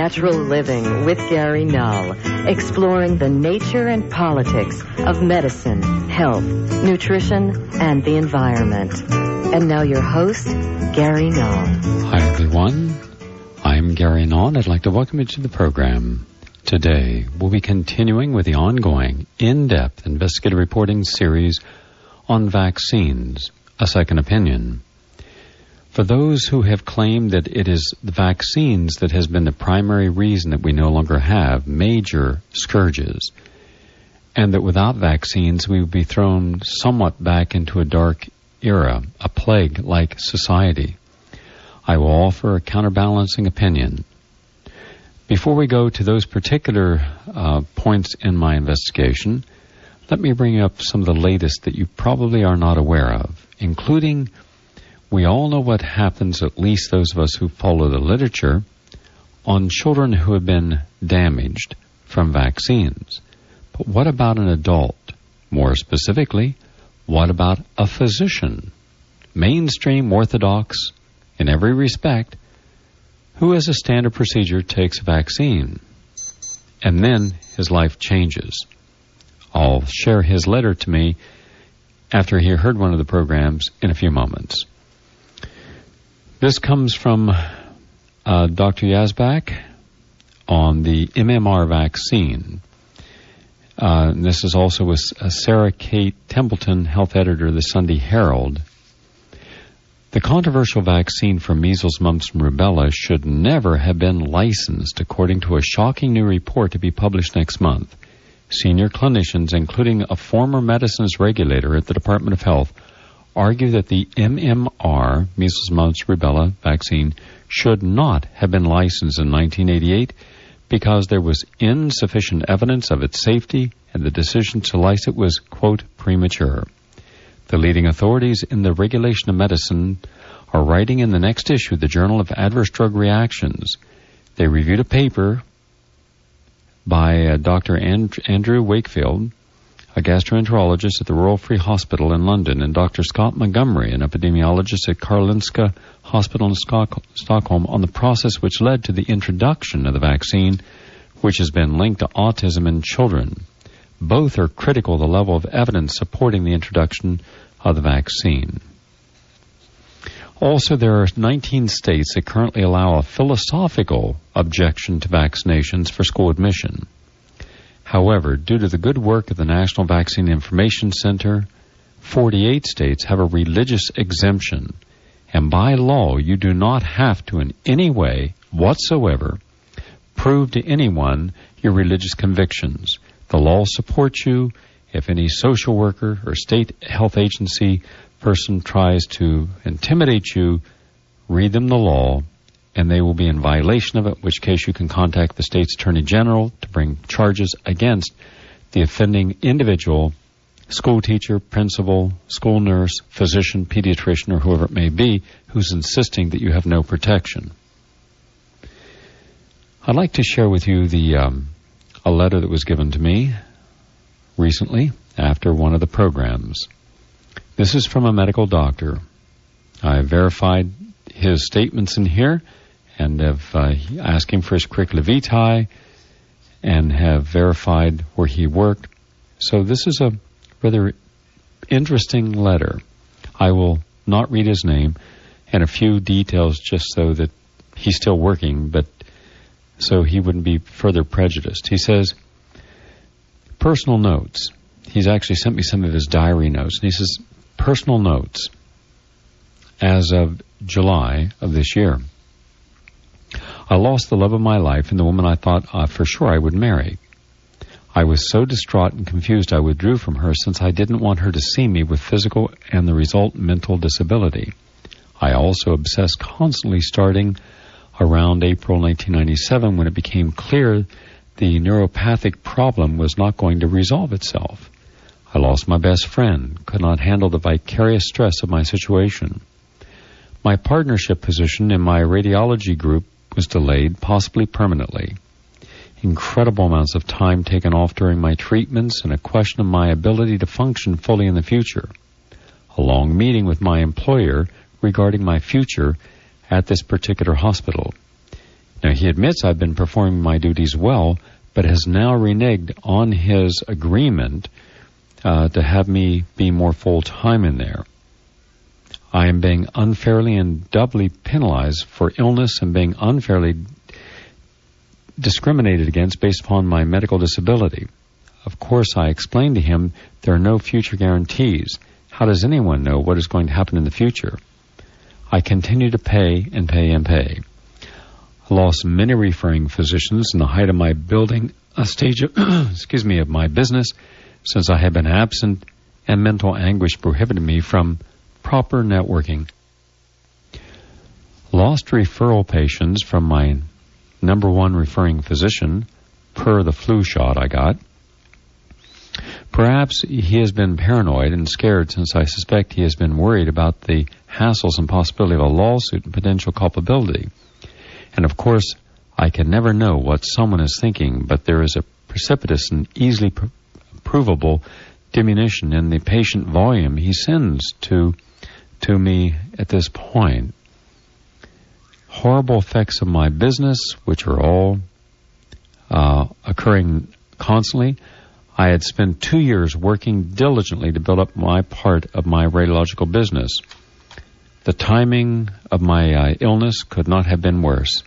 Natural Living with Gary Null, exploring the nature and politics of medicine, health, nutrition, and the environment. And now your host, Gary Null. Hi, everyone. I'm Gary Null, and I'd like to welcome you to the program. Today, we'll be continuing with the ongoing, in-depth investigative reporting series on vaccines, a second opinion. For those who have claimed that it is the vaccines that has been the primary reason that we no longer have major scourges, and that without vaccines we would be thrown somewhat back into a dark era, a plague-like society, I will offer a counterbalancing opinion. Before we go to those particular points in my investigation, let me bring up some of the latest that you probably are not aware of, including we all know what happens, at least those of us who follow the literature, on children who have been damaged from vaccines. But what about an adult? More specifically, what about a physician, mainstream orthodox in every respect, who as a standard procedure takes a vaccine, and then his life changes? I'll share his letter to me after he heard one of the programs in a few moments. This comes from Dr. Yazbek on the MMR vaccine. This is also with Sarah Kate Templeton, health editor of the Sunday Herald. The controversial vaccine for measles, mumps, and rubella should never have been licensed, according to a shocking new report to be published next month. Senior clinicians, including a former medicines regulator at the Department of Health, argue that the MMR, measles, mumps, rubella vaccine, should not have been licensed in 1988 because there was insufficient evidence of its safety and the decision to license it was, quote, premature. The leading authorities in the regulation of medicine are writing in the next issue of the Journal of Adverse Drug Reactions. They reviewed a paper by Dr. Andrew Wakefield, a gastroenterologist at the Royal Free Hospital in London, and Dr. Scott Montgomery, an epidemiologist at Karolinska Hospital in Stockholm, on the process which led to the introduction of the vaccine, which has been linked to autism in children. Both are critical of the level of evidence supporting the introduction of the vaccine. Also, there are 19 states that currently allow a philosophical objection to vaccinations for school admission. However, due to the good work of the National Vaccine Information Center, 48 states have a religious exemption, and by law you do not have to in any way whatsoever prove to anyone your religious convictions. The law supports you. If any social worker or state health agency person tries to intimidate you, read them the law, and they will be in violation of it, in which case you can contact the state's attorney general to bring charges against the offending individual, school teacher, principal, school nurse, physician, pediatrician, or whoever it may be, who's insisting that you have no protection. I'd like to share with you a letter that was given to me recently after one of the programs. This is from a medical doctor. I verified his statements in here and have asked him for his curricula vitae and have verified where he worked. So this is a rather interesting letter. I will not read his name and a few details just so that he's still working, but so he wouldn't be further prejudiced. He says, personal notes. He's actually sent me some of his diary notes. And he says, personal notes as of July of this year. I lost the love of my life and the woman I thought for sure I would marry. I was so distraught and confused I withdrew from her since I didn't want her to see me with physical and the result mental disability. I also obsessed constantly starting around April 1997 when it became clear the neuropathic problem was not going to resolve itself. I lost my best friend, could not handle the vicarious stress of my situation. My partnership position in my radiology group was delayed, possibly permanently. Incredible amounts of time taken off during my treatments and a question of my ability to function fully in the future. A long meeting with my employer regarding my future at this particular hospital. Now, he admits I've been performing my duties well, but has now reneged on his agreement to have me be more full-time in there. I am being unfairly and doubly penalized for illness and being unfairly discriminated against based upon my medical disability. Of course, I explained to him there are no future guarantees. How does anyone know what is going to happen in the future? I continue to pay and pay and pay. I lost many referring physicians in the height of my building a stage of, of my business since I have been absent, and mental anguish prohibited me from proper networking. Lost referral patients from my number one referring physician per the flu shot I got. Perhaps he has been paranoid and scared since I suspect he has been worried about the hassles and possibility of a lawsuit and potential culpability. And of course, I can never know what someone is thinking, but there is a precipitous and easily provable diminution in the patient volume he sends to me at this point. Horrible effects of my business, which are all occurring constantly. I had spent 2 years working diligently to build up my part of my radiological business. The timing of my illness could not have been worse.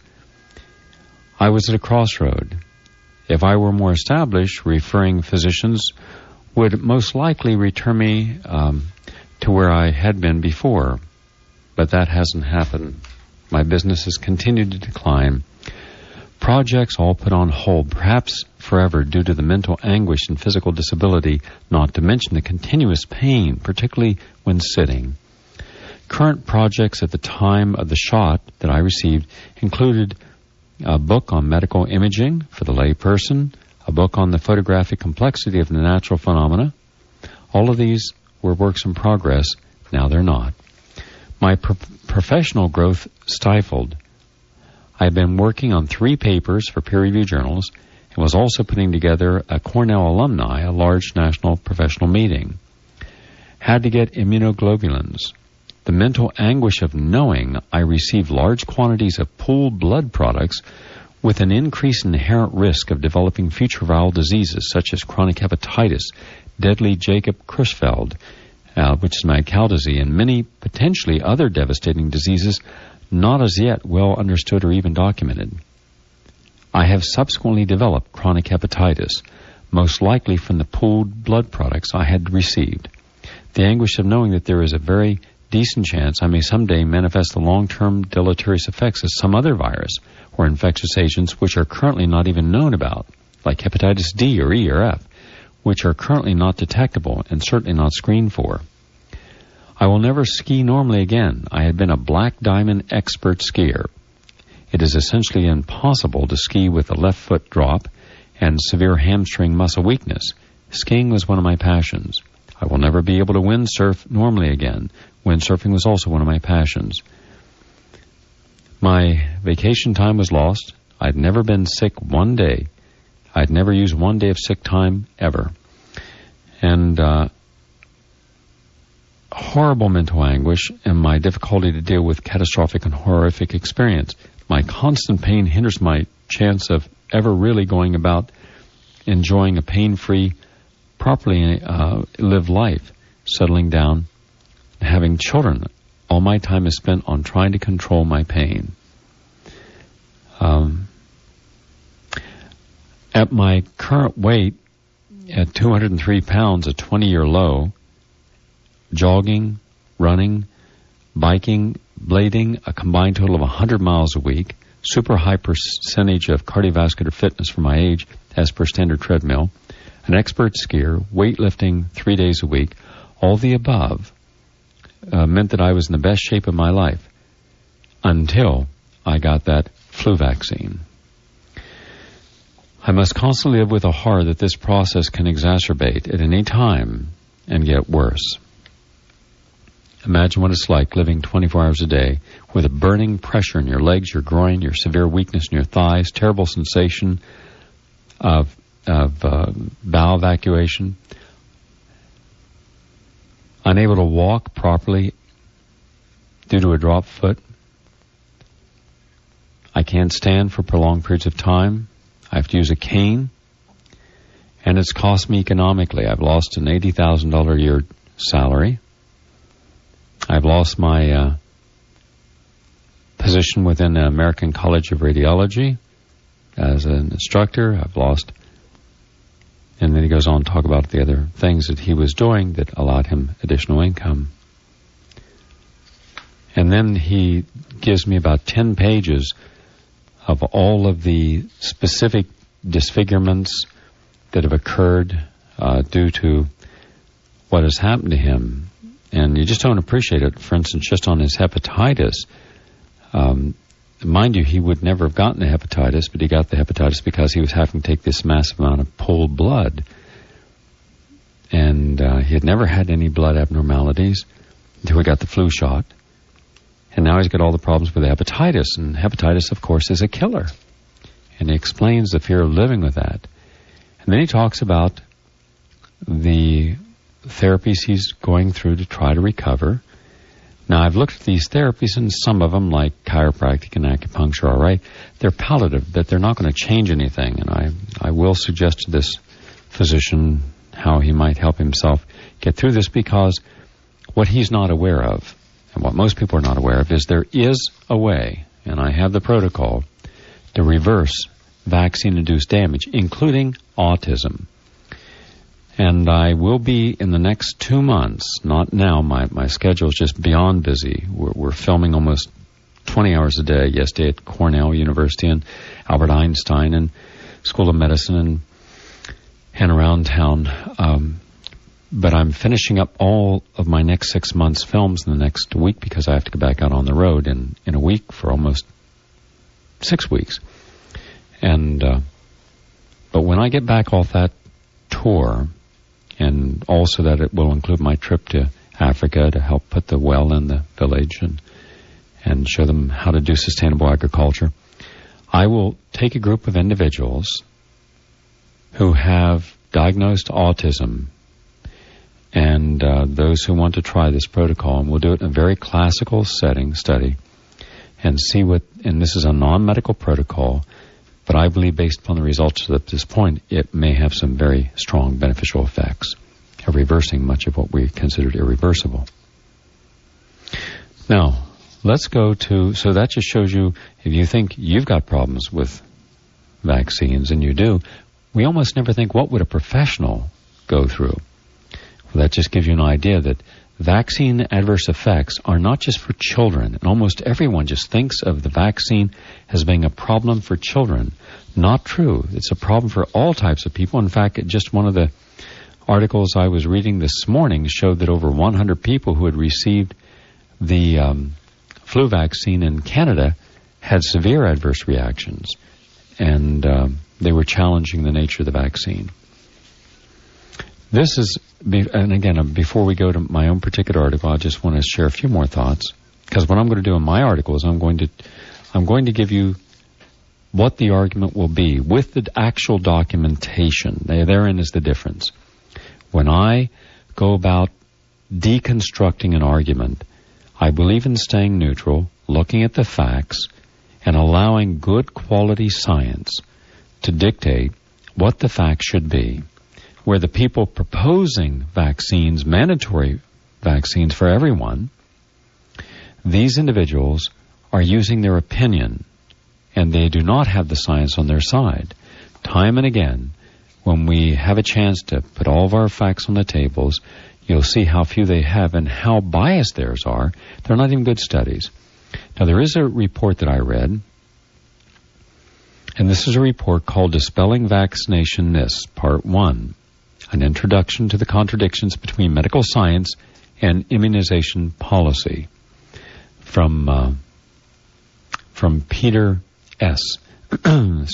I was at a crossroad. If I were more established, referring physicians would most likely return me to where I had been before. But that hasn't happened. My business has continued to decline. Projects all put on hold, perhaps forever, due to the mental anguish and physical disability, not to mention the continuous pain, particularly when sitting. Current projects at the time of the shot that I received included a book on medical imaging for the layperson, a book on the photographic complexity of the natural phenomena. All of these were works in progress. Now they're not. My professional growth stifled. I've been working on 3 papers for peer-reviewed journals and was also putting together a Cornell alumni, a large national professional meeting. Had to get immunoglobulins. The mental anguish of knowing I received large quantities of pooled blood products with an increased inherent risk of developing future viral diseases such as chronic hepatitis, deadly Jacob-Creutzfeldt, which is mad cow disease, and many potentially other devastating diseases not as yet well understood or even documented. I have subsequently developed chronic hepatitis, most likely from the pooled blood products I had received. The anguish of knowing that there is a very decent chance I may someday manifest the long-term deleterious effects of some other virus or infectious agents which are currently not even known about, like hepatitis D or E or F, which are currently not detectable and certainly not screened for. I will never ski normally again. I had been a black diamond expert skier. It is essentially impossible to ski with a left foot drop and severe hamstring muscle weakness. Skiing was one of my passions. I will never be able to windsurf normally again. Windsurfing was also one of my passions. My vacation time was lost. I'd never been sick one day. I'd never used 1 day of sick time ever. And horrible mental anguish and my difficulty to deal with catastrophic and horrific experience. My constant pain hinders my chance of ever really going about enjoying a pain-free, properly lived life, settling down, having children. All my time is spent on trying to control my pain. At my current weight, at 203 pounds, a 20-year low, jogging, running, biking, blading, a combined total of 100 miles a week, super high percentage of cardiovascular fitness for my age as per standard treadmill, an expert skier, weightlifting 3 days a week, all the above meant that I was in the best shape of my life until I got that flu vaccine. I must constantly live with a horror that this process can exacerbate at any time and get worse. Imagine what it's like living 24 hours a day with a burning pressure in your legs, your groin, your severe weakness in your thighs, terrible sensation of bowel evacuation, unable to walk properly due to a dropped foot, I can't stand for prolonged periods of time. I have to use a cane. And it's cost me economically. I've lost an $80,000 a year salary. I've lost my position within the American College of Radiology as an instructor. I've lost... And then he goes on to talk about the other things that he was doing that allowed him additional income. And then he gives me about 10 pages of all of the specific disfigurements that have occurred due to what has happened to him. And you just don't appreciate it. For instance, just on his hepatitis, mind you, he would never have gotten the hepatitis, but he got the hepatitis because he was having to take this massive amount of pulled blood. And he had never had any blood abnormalities until he got the flu shot. And now he's got all the problems with the hepatitis. And hepatitis, of course, is a killer. And he explains the fear of living with that. And then he talks about the therapies he's going through to try to recover. Now, I've looked at these therapies, and some of them, like chiropractic and acupuncture, all right, they're palliative, that they're not going to change anything. And I will suggest to this physician how he might help himself get through this, because what he's not aware of, and what most people are not aware of, is there is a way, and I have the protocol, to reverse vaccine-induced damage, including autism. And I will be in the next 2 months, not now, my schedule is just beyond busy. We're filming almost 20 hours a day, yesterday at Cornell University and Albert Einstein and School of Medicine and around town. But I'm finishing up all of my next 6 months' films in the next week, because I have to go back out on the road in a week for almost 6 weeks. And but when I get back off that tour, and also that it will include my trip to Africa to help put the well in the village and show them how to do sustainable agriculture, I will take a group of individuals who have diagnosed autism and those who want to try this protocol, and we'll do it in a very classical setting study and see what, and this is a non-medical protocol, but I believe based upon the results at this point, it may have some very strong beneficial effects of reversing much of what we considered irreversible. Now, let's go to, so that just shows you, if you think you've got problems with vaccines, and you do, we almost never think, what would a professional go through? Well, that just gives you an idea that vaccine adverse effects are not just for children, and almost everyone just thinks of the vaccine as being a problem for children. Not true. It's a problem for all types of people. In fact, just one of the articles I was reading this morning showed that over 100 people who had received the flu vaccine in Canada had severe adverse reactions, and they were challenging the nature of the vaccine. This is, and again, before we go to my own particular article, I just want to share a few more thoughts, because what I'm going to do in my article is I'm going to give you what the argument will be with the actual documentation. Therein is the difference. When I go about deconstructing an argument, I believe in staying neutral, looking at the facts, and allowing good quality science to dictate what the facts should be. Where the people proposing vaccines, mandatory vaccines for everyone, these individuals are using their opinion, and they do not have the science on their side. Time and again, when we have a chance to put all of our facts on the tables, you'll see how few they have and how biased theirs are. They're not even good studies. Now, there is a report that I read, and this is a report called Dispelling Vaccination Myths, Part 1. An introduction to the contradictions between medical science and immunization policy, from Peter S. from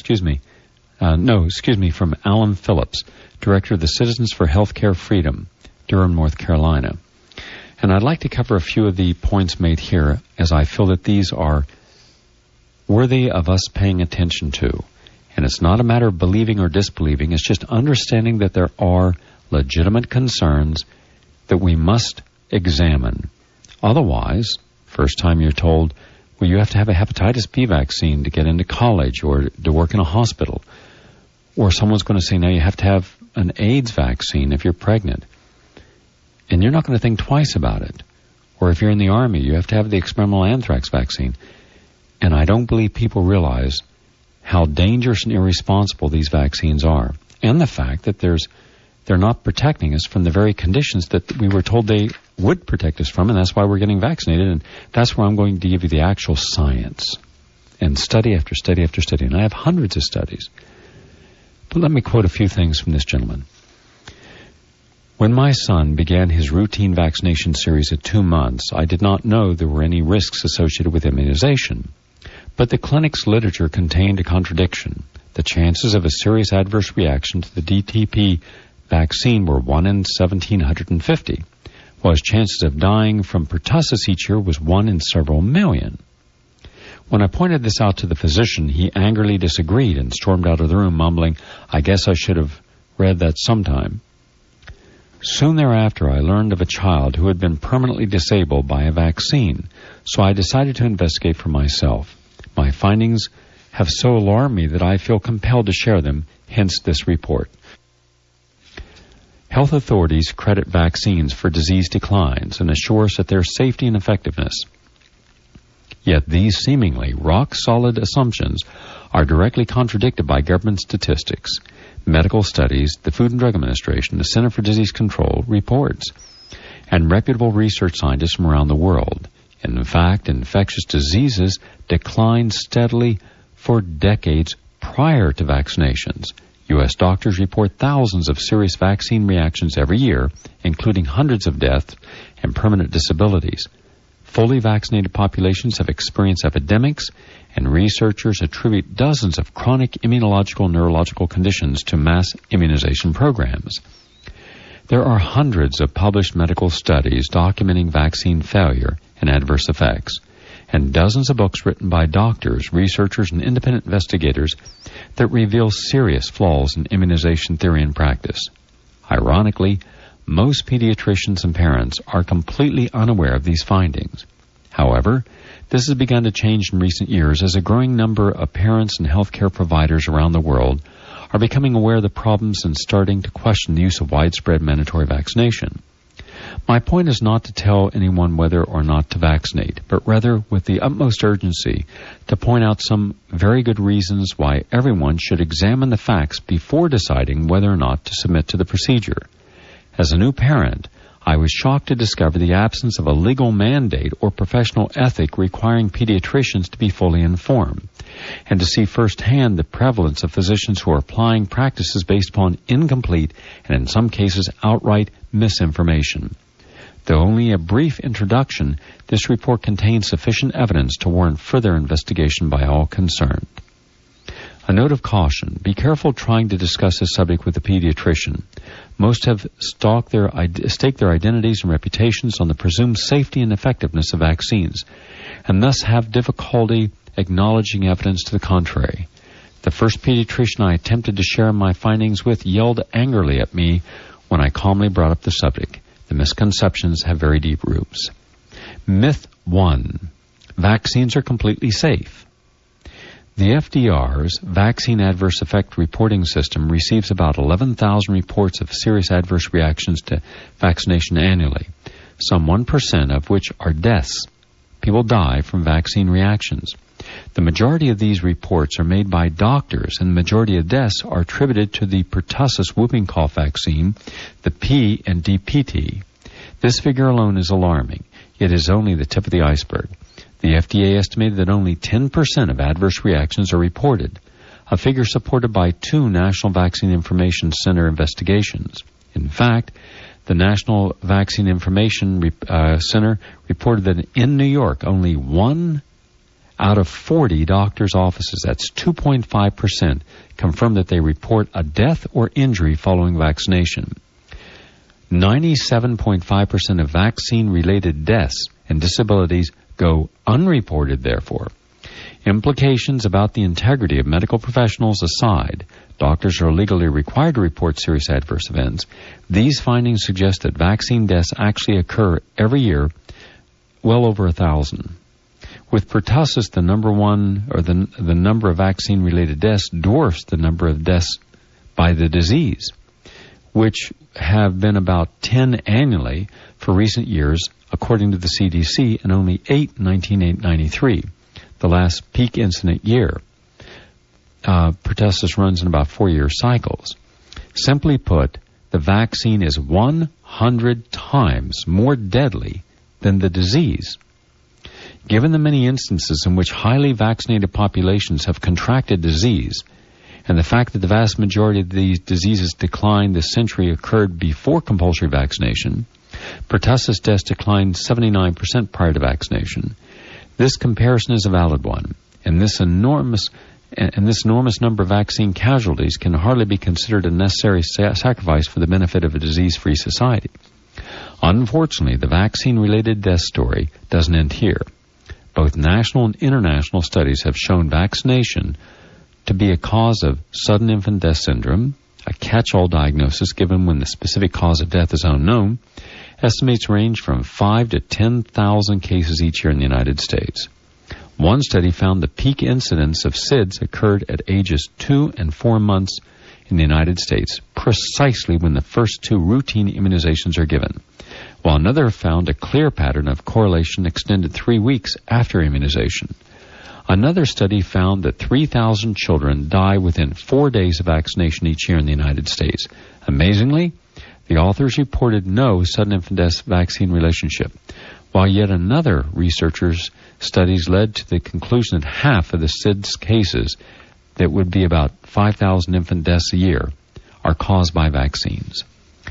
Alan Phillips, director of the Citizens for Healthcare Freedom, Durham, North Carolina. And I'd like to cover a few of the points made here, as I feel that these are worthy of us paying attention to. And it's not a matter of believing or disbelieving. It's just understanding that there are legitimate concerns that we must examine. Otherwise, first time you're told, Well, you have to have a hepatitis B vaccine to get into college or to work in a hospital. Or someone's going to say, now you have to have an AIDS vaccine if you're pregnant. And you're not going to think twice about it. Or if you're in the Army, you have to have the experimental anthrax vaccine. And I don't believe people realize how dangerous and irresponsible these vaccines are. And the fact that they're not protecting us from the very conditions that we were told they would protect us from, and that's why we're getting vaccinated. And that's where I'm going to give you the actual science. And study after study after study. And I have hundreds of studies. But let me quote a few things from this gentleman. When my son began his routine vaccination series at 2 months, I did not know there were any risks associated with immunization. But the clinic's literature contained a contradiction. The chances of a serious adverse reaction to the DTP vaccine were 1 in 1,750, while his chances of dying from pertussis each year was 1 in several million. When I pointed this out to the physician, he angrily disagreed and stormed out of the room, mumbling, "I guess I should have read that sometime." Soon thereafter, I learned of a child who had been permanently disabled by a vaccine, so I decided to investigate for myself. My findings have so alarmed me that I feel compelled to share them, hence this report. Health authorities credit vaccines for disease declines and assure us that their safety and effectiveness. Yet these seemingly rock-solid assumptions are directly contradicted by government statistics, medical studies, the Food and Drug Administration, the Center for Disease Control reports, and reputable research scientists from around the world. In fact, infectious diseases declined steadily for decades prior to vaccinations. U.S. doctors report thousands of serious vaccine reactions every year, including hundreds of deaths and permanent disabilities. Fully vaccinated populations have experienced epidemics, and researchers attribute dozens of chronic immunological and neurological conditions to mass immunization programs. There are hundreds of published medical studies documenting vaccine failure and adverse effects, and dozens of books written by doctors, researchers, and independent investigators that reveal serious flaws in immunization theory and practice. Ironically, most pediatricians and parents are completely unaware of these findings. However, this has begun to change in recent years as a growing number of parents and healthcare providers around the world are becoming aware of the problems and starting to question the use of widespread mandatory vaccination. My point is not to tell anyone whether or not to vaccinate, but rather with the utmost urgency to point out some very good reasons why everyone should examine the facts before deciding whether or not to submit to the procedure. As a new parent, I was shocked to discover the absence of a legal mandate or professional ethic requiring pediatricians to be fully informed, and to see firsthand the prevalence of physicians who are applying practices based upon incomplete and in some cases outright misinformation. Though only a brief introduction, this report contains sufficient evidence to warrant further investigation by all concerned. A note of caution: be careful trying to discuss this subject with a pediatrician. Most have staked their identities and reputations on the presumed safety and effectiveness of vaccines, and thus have difficulty acknowledging evidence to the contrary. The first pediatrician I attempted to share my findings with yelled angrily at me when I calmly brought up the subject. The misconceptions have very deep roots. Myth 1. Vaccines are completely safe. The FDR's Vaccine Adverse Effect Reporting System receives about 11,000 reports of serious adverse reactions to vaccination annually, some 1% of which are deaths. People die from vaccine reactions. The majority of these reports are made by doctors, and the majority of deaths are attributed to the pertussis whooping cough vaccine, the P and DPT. This figure alone is alarming, yet is only the tip of the iceberg. The FDA estimated that only 10% of adverse reactions are reported, a figure supported by 2 National Vaccine Information Center investigations. In fact, the National Vaccine Information Center reported that in New York, only 1 out of 40 doctors' offices, that's 2.5%, confirmed that they report a death or injury following vaccination. 97.5% of vaccine-related deaths and disabilities go unreported, therefore. Implications about the integrity of medical professionals aside, doctors are legally required to report serious adverse events. These findings suggest that vaccine deaths actually occur every year, well over 1,000. With pertussis, the number of vaccine-related deaths dwarfs the number of deaths by the disease, which have been about 10 annually for recent years, according to the CDC, and only 8 in 1993, the last peak incident year. Pertussis runs in about 4-year cycles. Simply put, the vaccine is 100 times more deadly than the disease. Given the many instances in which highly vaccinated populations have contracted disease, and the fact that the vast majority of these diseases decline this century occurred before compulsory vaccination, pertussis deaths declined 79% prior to vaccination. This comparison is a valid one, and this enormous number of vaccine casualties can hardly be considered a necessary sacrifice for the benefit of a disease-free society. Unfortunately, the vaccine-related death story doesn't end here. Both national and international studies have shown vaccination to be a cause of sudden infant death syndrome, a catch-all diagnosis given when the specific cause of death is unknown. Estimates range from 5 to 10,000 cases each year in the United States. One study found the peak incidence of SIDS occurred at ages 2 and 4 months in the United States, precisely when the first 2 routine immunizations are given, while another found a clear pattern of correlation extended 3 weeks after immunization. Another study found that 3,000 children die within 4 days of vaccination each year in the United States. Amazingly, the authors reported no sudden infant death vaccine relationship, while yet another researchers' studies led to the conclusion that half of the SIDS cases, that would be about 5,000 infant deaths a year, are caused by vaccines.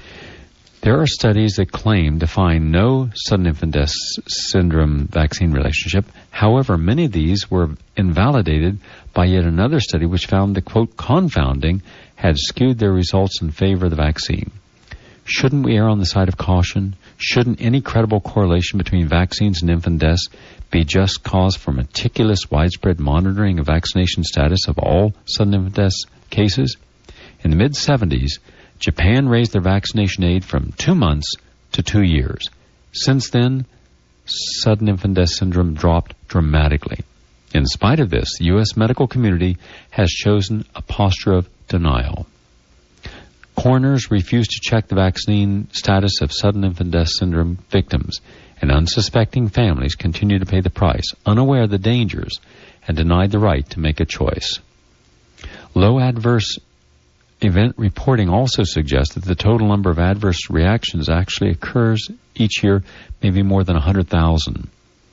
There are studies that claim to find no sudden infant death syndrome vaccine relationship. However, many of these were invalidated by yet another study which found the, quote, confounding had skewed their results in favor of the vaccine. Shouldn't we err on the side of caution? Shouldn't any credible correlation between vaccines and infant deaths be just cause for meticulous, widespread monitoring of vaccination status of all sudden infant death cases? In the mid-70s, Japan raised their vaccination aid from 2 months to 2 years. Since then, sudden infant death syndrome dropped dramatically. In spite of this, the U.S. medical community has chosen a posture of denial. Coroners refuse to check the vaccine status of sudden infant death syndrome victims, and unsuspecting families continue to pay the price, unaware of the dangers, and denied the right to make a choice. Low adverse event reporting also suggests that the total number of adverse reactions actually occurs each year, maybe more than 100,000.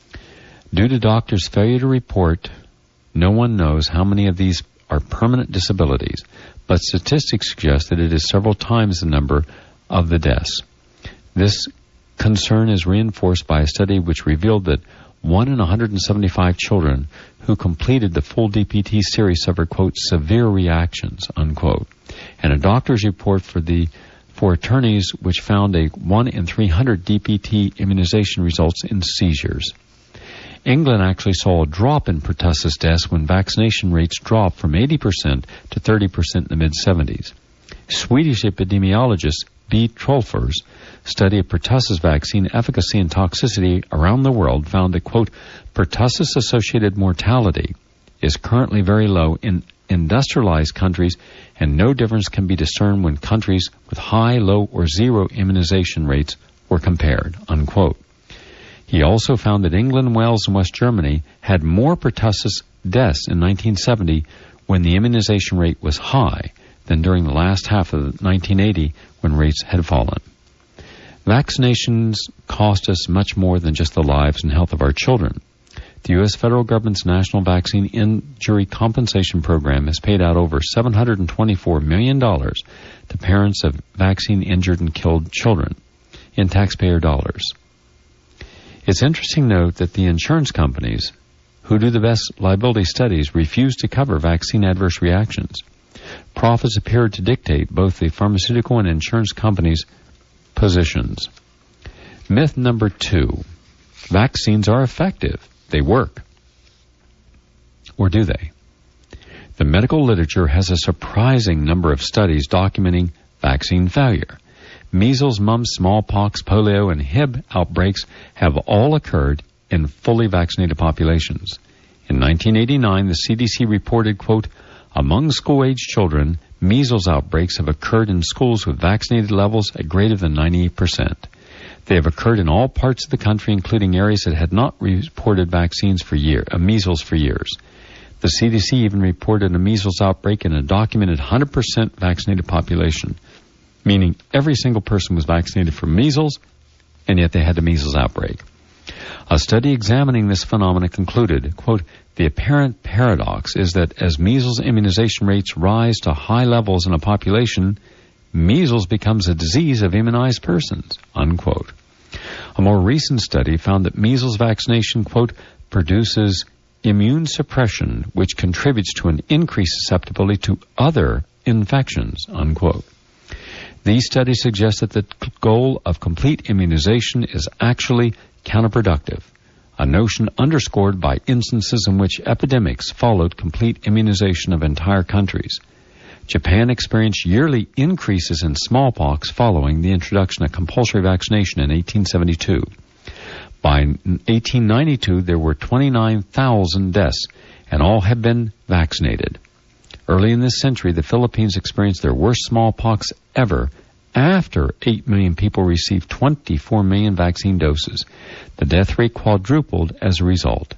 Due to doctors' failure to report, no one knows how many of these are permanent disabilities, but statistics suggest that it is several times the number of the deaths. This concern is reinforced by a study which revealed that 1 in 175 children who completed the full DPT series suffered, quote, severe reactions, unquote. And a doctor's report for attorneys which found a 1 in 300 DPT immunization results in seizures. England actually saw a drop in pertussis deaths when vaccination rates dropped from 80% to 30% in the mid-70s. Swedish epidemiologist B. Trollfors' study of pertussis vaccine efficacy and toxicity around the world found that, quote, pertussis-associated mortality is currently very low in industrialized countries, and no difference can be discerned when countries with high, low, or zero immunization rates were compared, unquote. He also found that England, Wales, and West Germany had more pertussis deaths in 1970 when the immunization rate was high than during the last half of 1980 when rates had fallen. Vaccinations cost us much more than just the lives and health of our children. The U.S. federal government's National Vaccine Injury Compensation Program has paid out over $724 million to parents of vaccine-injured and killed children in taxpayer dollars. It's interesting to note that the insurance companies, who do the best liability studies, refuse to cover vaccine adverse reactions. Profits appear to dictate both the pharmaceutical and insurance companies' positions. Myth number 2. Vaccines are effective. They work. Or do they? The medical literature has a surprising number of studies documenting vaccine failure. Measles, mumps, smallpox, polio, and Hib outbreaks have all occurred in fully vaccinated populations. In 1989, the CDC reported, quote, among school-age children, measles outbreaks have occurred in schools with vaccinated levels at greater than 98%. They have occurred in all parts of the country, including areas that had not reported measles for years. The CDC even reported a measles outbreak in a documented 100% vaccinated population, meaning every single person was vaccinated for measles, and yet they had a measles outbreak. A study examining this phenomenon concluded, quote, the apparent paradox is that as measles immunization rates rise to high levels in a population, measles becomes a disease of immunized persons, unquote. A more recent study found that measles vaccination, quote, produces immune suppression which contributes to an increased susceptibility to other infections, unquote. These studies suggest that the goal of complete immunization is actually counterproductive, a notion underscored by instances in which epidemics followed complete immunization of entire countries. Japan experienced yearly increases in smallpox following the introduction of compulsory vaccination in 1872. By 1892, there were 29,000 deaths, and all had been vaccinated. Early in this century, the Philippines experienced their worst smallpox ever after 8 million people received 24 million vaccine doses. The death rate quadrupled as a result.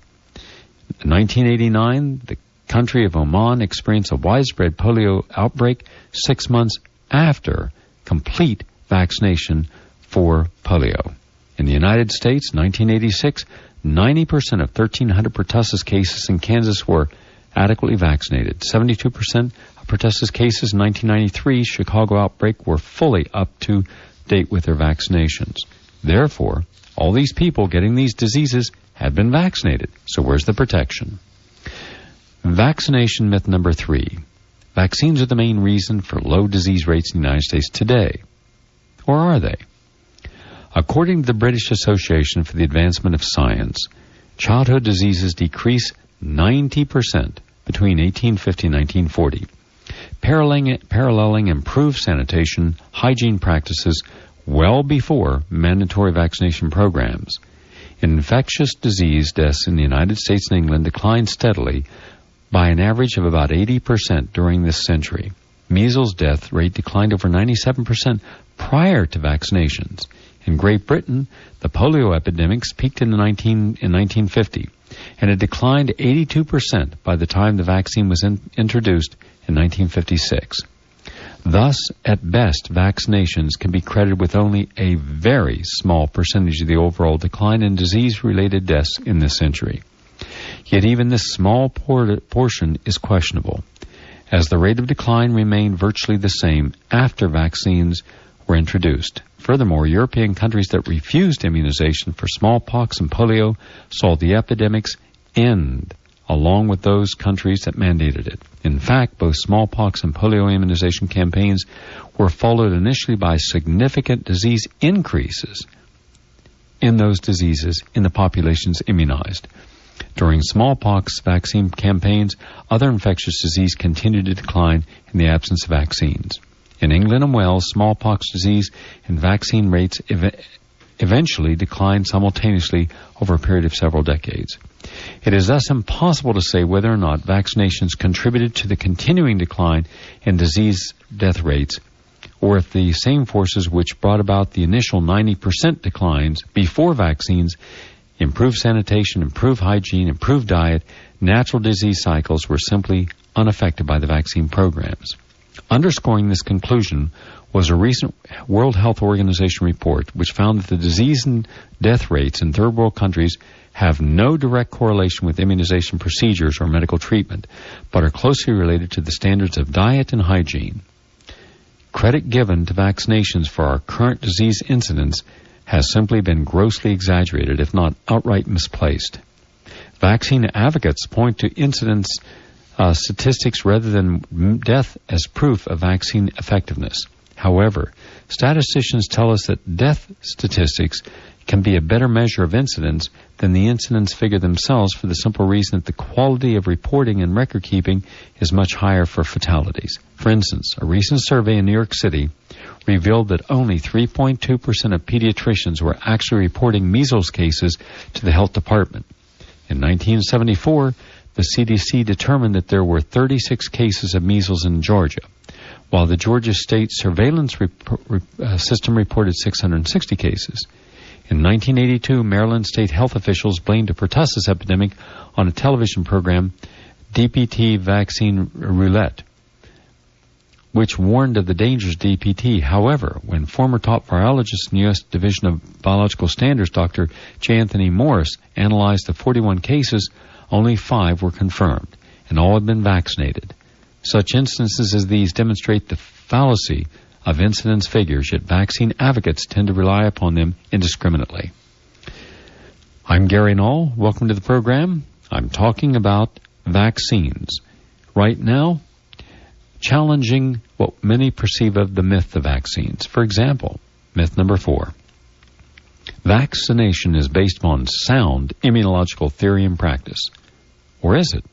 In 1989, the country of Oman experienced a widespread polio outbreak 6 months after complete vaccination for polio. In the United States, 1986, 90% of 1,300 pertussis cases in Kansas were adequately vaccinated. 72% of pertussis cases in 1993 Chicago outbreak were fully up to date with their vaccinations. Therefore, all these people getting these diseases had been vaccinated. So where's the protection? Vaccination myth number 3. Vaccines are the main reason for low disease rates in the United States today. Or are they? According to the British Association for the Advancement of Science, childhood diseases decreased 90% between 1850 and 1940, paralleling improved sanitation, hygiene practices well before mandatory vaccination programs. Infectious disease deaths in the United States and England declined steadily by an average of about 80% during this century. Measles death rate declined over 97% prior to vaccinations. In Great Britain, the polio epidemics peaked in 1950, and it declined to 82% by the time the vaccine was introduced in 1956. Thus, at best, vaccinations can be credited with only a very small percentage of the overall decline in disease-related deaths in this century. Yet even this small portion is questionable, as the rate of decline remained virtually the same after vaccines were introduced. Furthermore, European countries that refused immunization for smallpox and polio saw the epidemics end, along with those countries that mandated it. In fact, both smallpox and polio immunization campaigns were followed initially by significant disease increases in those diseases in the populations immunized. During smallpox vaccine campaigns, other infectious disease continued to decline in the absence of vaccines. In England and Wales, smallpox disease and vaccine rates eventually declined simultaneously over a period of several decades. It is thus impossible to say whether or not vaccinations contributed to the continuing decline in disease death rates, or if the same forces which brought about the initial 90% declines before vaccines, improved sanitation, improved hygiene, improved diet, natural disease cycles, were simply unaffected by the vaccine programs. Underscoring this conclusion was a recent World Health Organization report which found that the disease and death rates in third world countries have no direct correlation with immunization procedures or medical treatment, but are closely related to the standards of diet and hygiene. Credit given to vaccinations for our current disease incidence has simply been grossly exaggerated, if not outright misplaced. Vaccine advocates point to incidence statistics rather than death as proof of vaccine effectiveness. However, statisticians tell us that death statistics can be a better measure of incidence than the incidence figure themselves, for the simple reason that the quality of reporting and record keeping is much higher for fatalities. For instance, a recent survey in New York City revealed that only 3.2% of pediatricians were actually reporting measles cases to the health department. In 1974, the CDC determined that there were 36 cases of measles in Georgia, while the Georgia State Surveillance System reported 660 cases. In 1982, Maryland state health officials blamed a pertussis epidemic on a television program, DPT Vaccine Roulette, which warned of the dangers of DPT. However, when former top virologist in the U.S. Division of Biological Standards, Dr. J. Anthony Morris, analyzed the 41 cases, only 5 were confirmed, and all had been vaccinated. Such instances as these demonstrate the fallacy of incidence figures, yet vaccine advocates tend to rely upon them indiscriminately. I'm Gary Null. Welcome to the program. I'm talking about vaccines. Right now, challenging what many perceive of the myth of vaccines. For example, myth number 4. Vaccination is based upon sound immunological theory and practice. Or is it?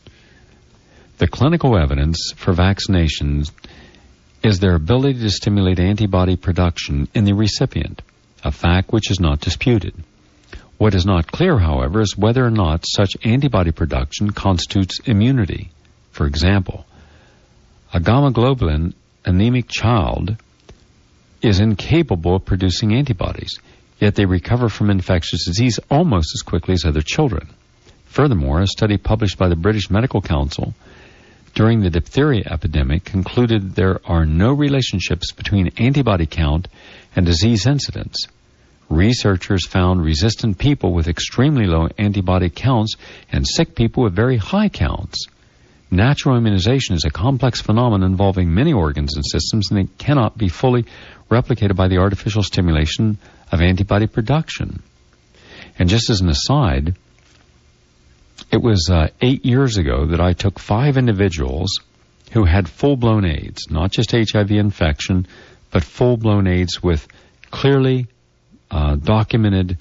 The clinical evidence for vaccinations is their ability to stimulate antibody production in the recipient, a fact which is not disputed. What is not clear, however, is whether or not such antibody production constitutes immunity. For example, a gamma-globulin anemic child is incapable of producing antibodies, yet they recover from infectious disease almost as quickly as other children. Furthermore, a study published by the British Medical Council during the diphtheria epidemic concluded there are no relationships between antibody count and disease incidence. Researchers found resistant people with extremely low antibody counts and sick people with very high counts. Natural immunization is a complex phenomenon involving many organs and systems, and it cannot be fully replicated by the artificial stimulation of antibody production. And just as an aside, it was 8 years ago that I took 5 individuals who had full-blown AIDS, not just HIV infection, but full-blown AIDS with clearly documented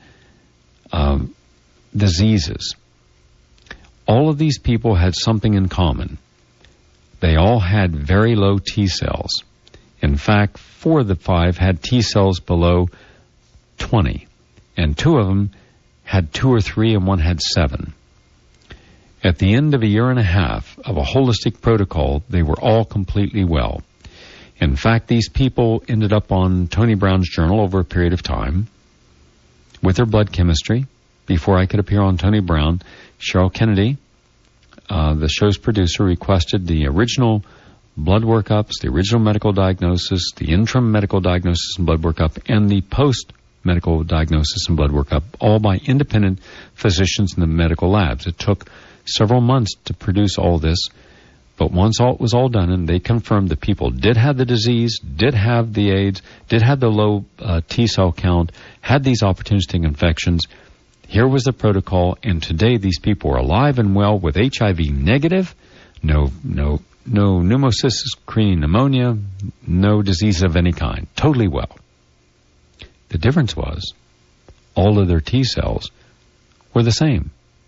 diseases. All of these people had something in common. They all had very low T cells. In fact, 4 of the 5 had T cells below 20, and 2 of them had 2 or 3, and 1 had 7. At the end of a year and a half of a holistic protocol, they were all completely well. In fact, these people ended up on Tony Brown's journal over a period of time with their blood chemistry. Before I could appear on Tony Brown, Cheryl Kennedy, the show's producer, requested the original blood workups, the original medical diagnosis, the interim medical diagnosis and blood workup, and the post-medical diagnosis and blood workup, all by independent physicians in the medical labs. It took several months to produce all this, but once it was all done, and they confirmed that people did have the disease, did have the AIDS, did have the low T cell count, had these opportunistic infections. Here was the protocol, and today these people are alive and well with HIV negative, no pneumocystis, creating pneumonia, no disease of any kind, totally well. The difference was all of their T cells were the same.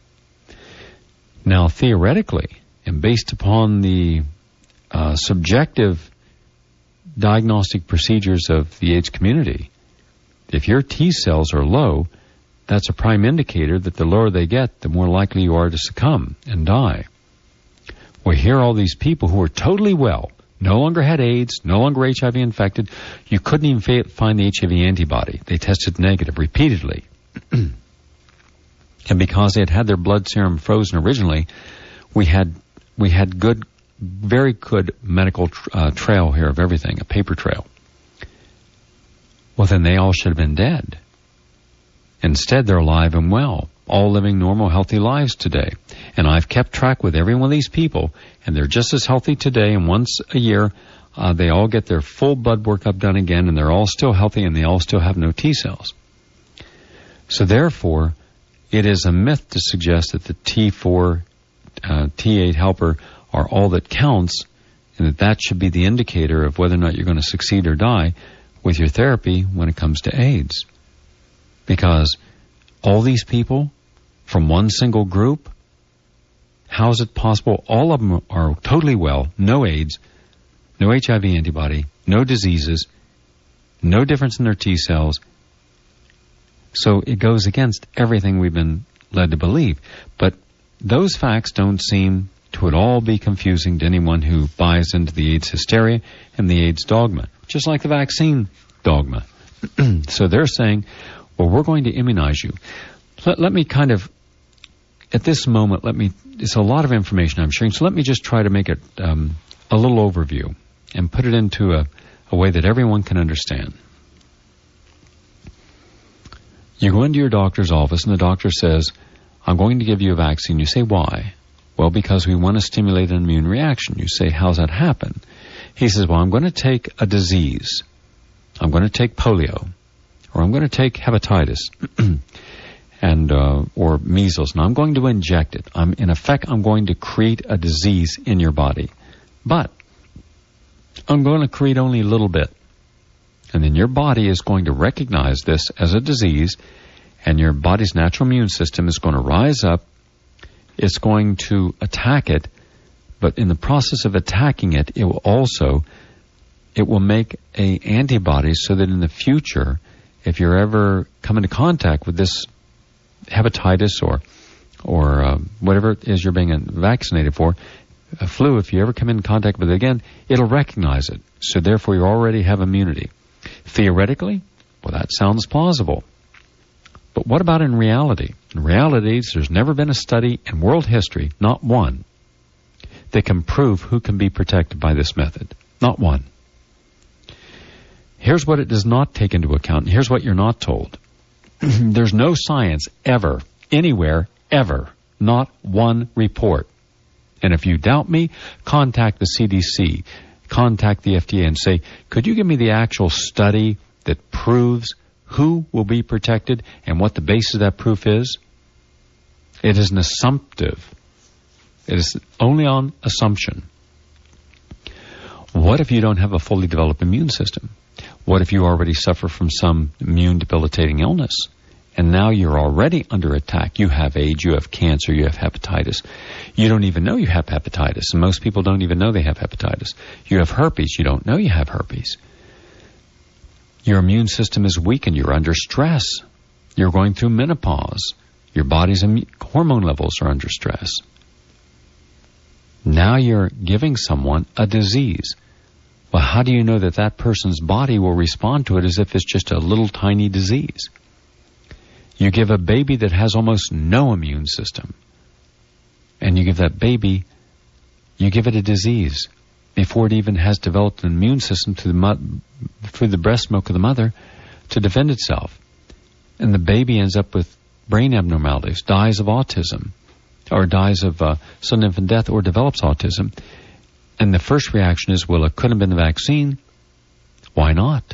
Now, theoretically, and based upon the subjective diagnostic procedures of the AIDS community, if your T cells are low, that's a prime indicator that the lower they get, the more likely you are to succumb and die. Well, here are all these people who are totally well, no longer had AIDS, no longer HIV infected. You couldn't even find the HIV antibody. They tested negative repeatedly. And because they had their blood serum frozen originally, we had good, very good medical trail here of everything, a paper trail. Well, then they all should have been dead. Instead, they're alive and well, all living normal, healthy lives today. And I've kept track with every one of these people, and they're just as healthy today, and once a year, they all get their full blood workup done again, and they're all still healthy, and they all still have no T cells. So therefore, it is a myth to suggest that the T4, T8 helper are all that counts, and that should be the indicator of whether or not you're going to succeed or die with your therapy when it comes to AIDS. Because all these people from one single group, how is it possible all of them are totally well, no AIDS, no HIV antibody, no diseases, no difference in their T cells. So it goes against everything we've been led to believe. But those facts don't seem to at all be confusing to anyone who buys into the AIDS hysteria and the AIDS dogma, just like the vaccine dogma. So they're saying, well, we're going to immunize you. Let me kind of, at this moment, it's a lot of information I'm sharing, so let me just try to make it a little overview and put it into a way that everyone can understand. You go into your doctor's office and the doctor says, I'm going to give you a vaccine. You say, why? Well, because we want to stimulate an immune reaction. You say, how's that happen? He says, well, I'm going to take a disease. I'm going to take polio, or I'm going to take hepatitis, and or measles, and I'm going to inject it. In effect, I'm going to create a disease in your body. But I'm going to create only a little bit. And then your body is going to recognize this as a disease, and your body's natural immune system is going to rise up. It's going to attack it, but in the process of attacking it, it will make a antibody so that in the future, if you're ever come into contact with this hepatitis or whatever it is you're being vaccinated for, a flu, if you ever come in contact with it again, it'll recognize it. So therefore, you already have immunity. Theoretically, well, that sounds plausible. But what about in reality? In reality, there's never been a study in world history, not one, that can prove who can be protected by this method. Not one. Here's what it does not take into account, and here's what you're not told. There's no science ever, anywhere, ever, not one report. And if you doubt me, contact the CDC, contact the FDA and say, could you give me the actual study that proves who will be protected and what the basis of that proof is? It is an assumptive. It is only on assumption. What if you don't have a fully developed immune system? What if you already suffer from some immune debilitating illness? And now you're already under attack. You have AIDS, you have cancer, you have hepatitis. You don't even know you have hepatitis. And most people don't even know they have hepatitis. You have herpes. You don't know you have herpes. Your immune system is weakened. You're under stress. You're going through menopause. Your body's hormone levels are under stress. Now you're giving someone a disease. Well, how do you know that that person's body will respond to it as if it's just a little tiny disease? You give a baby that has almost no immune system, and you give that baby, you give it a disease before it even has developed an immune system through the breast milk of the mother to defend itself. And the baby ends up with brain abnormalities, dies of autism, or dies of sudden infant death, or develops autism. And the first reaction is, well, it couldn't have been the vaccine. Why not?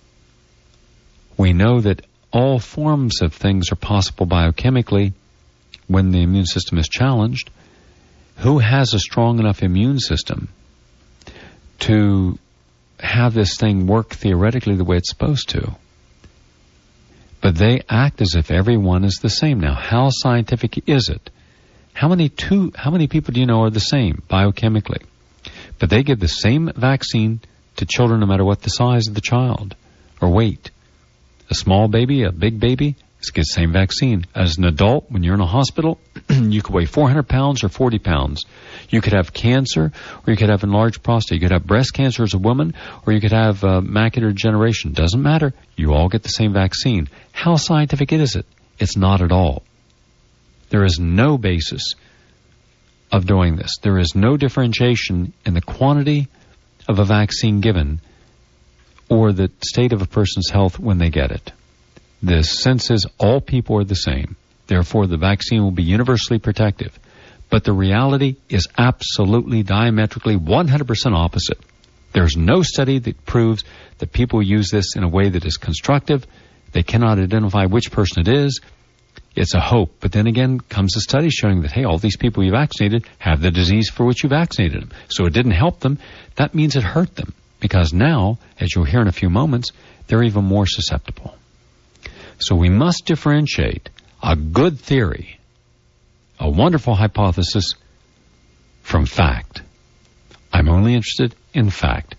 We know that all forms of things are possible biochemically when the immune system is challenged. Who has a strong enough immune system to have this thing work theoretically the way it's supposed to? But they act as if everyone is the same. Now, how scientific is it? How many people do you know are the same biochemically? But they give the same vaccine to children no matter what the size of the child or weight. A small baby, a big baby, get the same vaccine. As an adult, when you're in a hospital, you could weigh 400 pounds or 40 pounds. You could have cancer, or you could have enlarged prostate. You could have breast cancer as a woman, or you could have macular degeneration. Doesn't matter. You all get the same vaccine. How scientific is it? It's not at all. There is no basis of doing this. There is no differentiation in the quantity of a vaccine given or the state of a person's health when they get it. The sense is all people are the same. Therefore, the vaccine will be universally protective. But the reality is absolutely diametrically 100% opposite. There's no study that proves that people use this in a way that is constructive. They cannot identify which person it is. It's a hope. But then again comes a study showing that, hey, all these people you vaccinated have the disease for which you vaccinated them. So it didn't help them. That means it hurt them. Because now, as you'll hear in a few moments, they're even more susceptible. So we must differentiate a good theory, a wonderful hypothesis, from fact. I'm only interested in fact.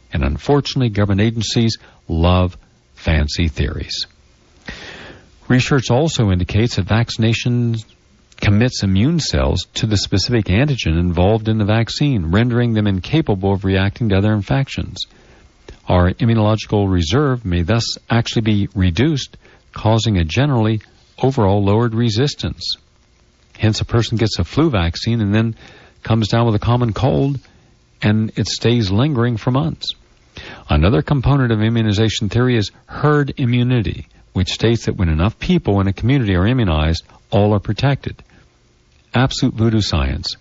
And unfortunately, government agencies love fancy theories. Research also indicates that vaccination commits immune cells to the specific antigen involved in the vaccine, rendering them incapable of reacting to other infections. Our immunological reserve may thus actually be reduced, causing a generally overall lowered resistance. Hence, a person gets a flu vaccine and then comes down with a common cold, and it stays lingering for months. Another component of immunization theory is herd immunity, which states that when enough people in a community are immunized, all are protected. Absolute voodoo science.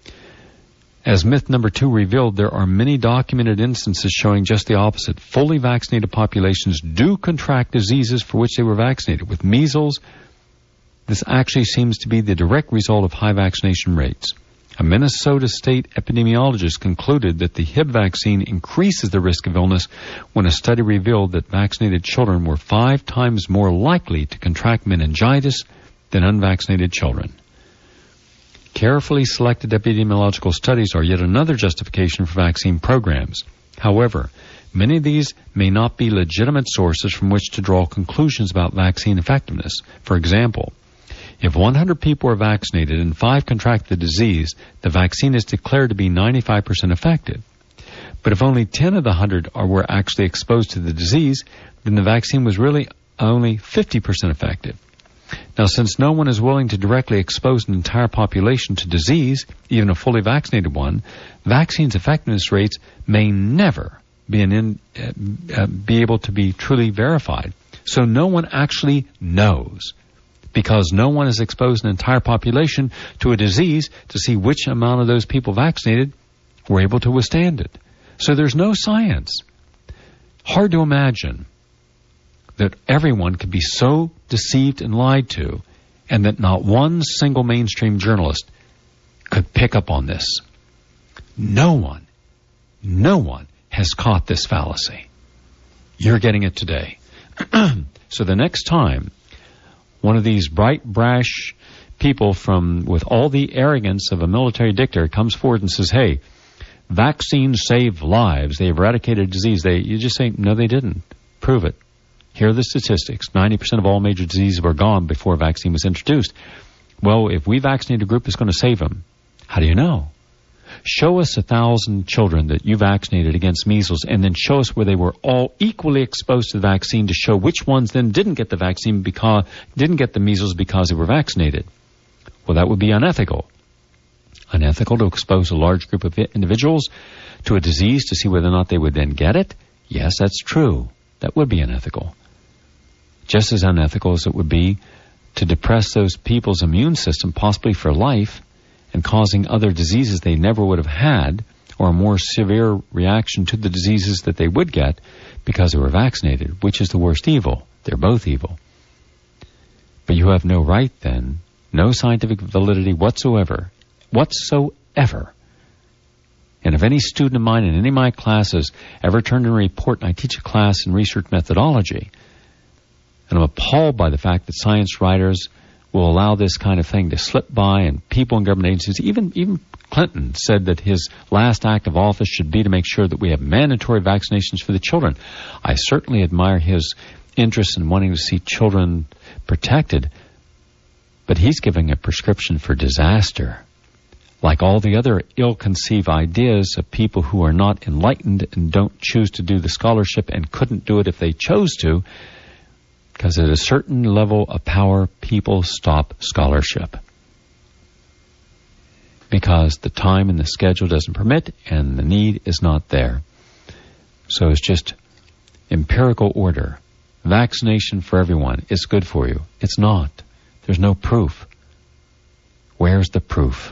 As myth number 2 revealed, there are many documented instances showing just the opposite. Fully vaccinated populations do contract diseases for which they were vaccinated. With measles, this actually seems to be the direct result of high vaccination rates. A Minnesota state epidemiologist concluded that the Hib vaccine increases the risk of illness when a study revealed that vaccinated children were 5 times more likely to contract meningitis than unvaccinated children. Carefully selected epidemiological studies are yet another justification for vaccine programs. However, many of these may not be legitimate sources from which to draw conclusions about vaccine effectiveness. For example, if 100 people are vaccinated and 5 contract the disease, the vaccine is declared to be 95% effective. But if only 10 of the 100 were actually exposed to the disease, then the vaccine was really only 50% effective. Now, since no one is willing to directly expose an entire population to disease, even a fully vaccinated one, vaccines' effectiveness rates may never be able to be truly verified. So no one actually knows, because no one has exposed an entire population to a disease to see which amount of those people vaccinated were able to withstand it. So there's no science. Hard to imagine that everyone could be so deceived and lied to, and that not one single mainstream journalist could pick up on this. No one has caught this fallacy. You're getting it today. So the next time one of these bright, brash people with all the arrogance of a military dictator comes forward and says, hey, vaccines save lives, they eradicated disease, you just say, no, they didn't. Prove it. Here are the statistics. 90% of all major diseases were gone before a vaccine was introduced. Well, if we vaccinate a group, it's going to save them. How do you know? Show us 1,000 children that you vaccinated against measles, and then show us where they were all equally exposed to the vaccine to show which ones then didn't get the vaccine didn't get the measles because they were vaccinated. Well, that would be unethical. Unethical to expose a large group of individuals to a disease to see whether or not they would then get it? Yes, that's true. That would be unethical. Just as unethical as it would be to depress those people's immune system, possibly for life, and causing other diseases they never would have had, or a more severe reaction to the diseases that they would get because they were vaccinated. Which is the worst evil? They're both evil. But you have no right then, no scientific validity whatsoever. And if any student of mine in any of my classes ever turned in a report, and I teach a class in research methodology, and I'm appalled by the fact that science writers will allow this kind of thing to slip by, and people in government agencies, even Clinton said that his last act of office should be to make sure that we have mandatory vaccinations for the children. I certainly admire his interest in wanting to see children protected, but he's giving a prescription for disaster. Like all the other ill-conceived ideas of people who are not enlightened and don't choose to do the scholarship and couldn't do it if they chose to, because at a certain level of power, people stop scholarship. Because the time and the schedule doesn't permit and the need is not there. So it's just empirical order. Vaccination for everyone. It's good for you. It's not. There's no proof. Where's the proof?